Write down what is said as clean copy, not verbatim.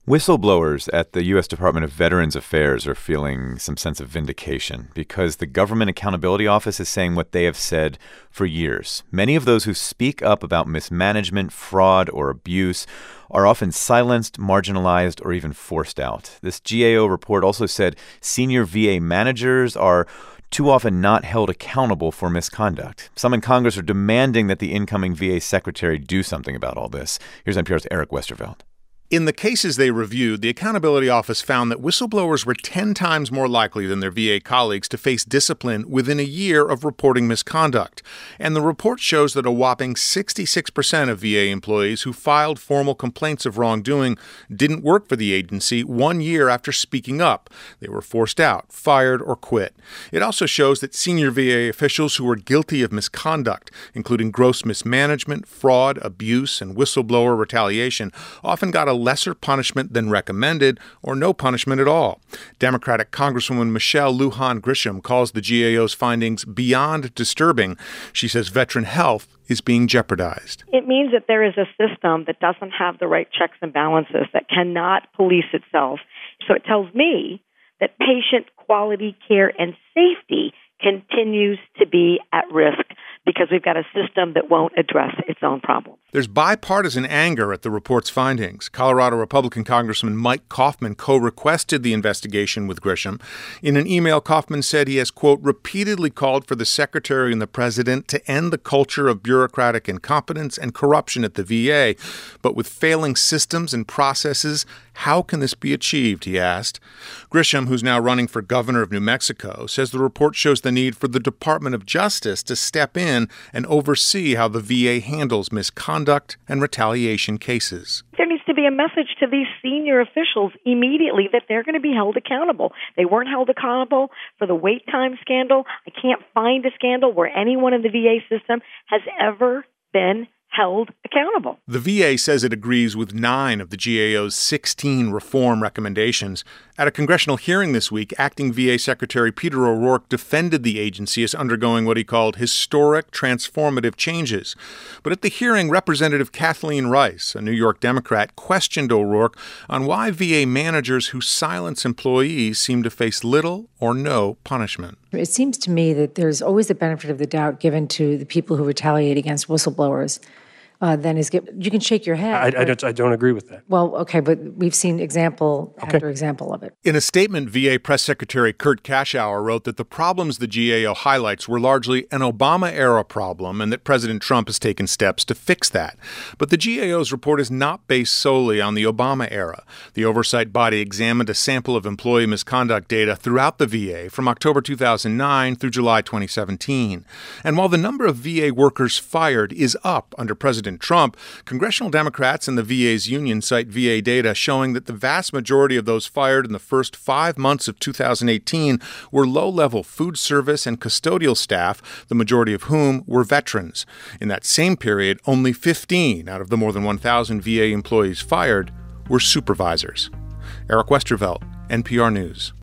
Whistleblowers at the U.S. Department of Veterans Affairs are feeling some sense of vindication because the Government Accountability Office is saying what they have said for years. Many of those who speak up about mismanagement, fraud, or abuse are often silenced, marginalized, or even forced out. This GAO report also said senior VA managers are too often not held accountable for misconduct. Some in Congress are demanding that the incoming VA secretary do something about all this. Here's NPR's Eric Westerveld. In the cases they reviewed, the Accountability Office found that whistleblowers were 10 times more likely than their VA colleagues to face discipline within a year of reporting misconduct. And the report shows that a whopping 66% of VA employees who filed formal complaints of wrongdoing didn't work for the agency 1 year after speaking up. They were forced out, fired, or quit. It also shows that senior VA officials who were guilty of misconduct, including gross mismanagement, fraud, abuse, and whistleblower retaliation, often got a lesser punishment than recommended or no punishment at all. Democratic Congresswoman Michelle Lujan Grisham calls the GAO's findings beyond disturbing. She says veteran health is being jeopardized. It means that there is a system that doesn't have the right checks and balances, that cannot police itself. So it tells me that patient quality care and safety continues to be at risk because we've got a system that won't address its own problems. There's bipartisan anger at the report's findings. Colorado Republican Congressman Mike Coffman co-requested the investigation with Grisham. In an email, Coffman said he has, quote, repeatedly called for the Secretary and the President to end the culture of bureaucratic incompetence and corruption at the VA. But with failing systems and processes, how can this be achieved, he asked. Grisham, who's now running for governor of New Mexico, says the report shows the need for the Department of Justice to step in and oversee how the VA handles misconduct and retaliation cases. There needs to be a message to these senior officials immediately that they're going to be held accountable. They weren't held accountable for the wait time scandal. I can't find a scandal where anyone in the VA system has ever been held accountable. The VA says it agrees with 9 of the GAO's 16 reform recommendations. At a congressional hearing this week, Acting VA Secretary Peter O'Rourke defended the agency as undergoing what he called historic, transformative changes. But at the hearing, Representative Kathleen Rice, a New York Democrat, questioned O'Rourke on why VA managers who silence employees seem to face little or no punishment. It seems to me that there's always the benefit of the doubt given to the people who retaliate against whistleblowers. You can shake your head. I don't agree with that. Well, okay, but we've seen example after example of it. In a statement, VA Press Secretary Kurt Kaschauer wrote that the problems the GAO highlights were largely an Obama-era problem and that President Trump has taken steps to fix that. But the GAO's report is not based solely on the Obama era. The oversight body examined a sample of employee misconduct data throughout the VA from October 2009 through July 2017. And while the number of VA workers fired is up under President Trump, congressional Democrats and the VA's union cite VA data showing that the vast majority of those fired in the first 5 months of 2018 were low-level food service and custodial staff, the majority of whom were veterans. In that same period, only 15 out of the more than 1,000 VA employees fired were supervisors. Eric Westervelt, NPR News.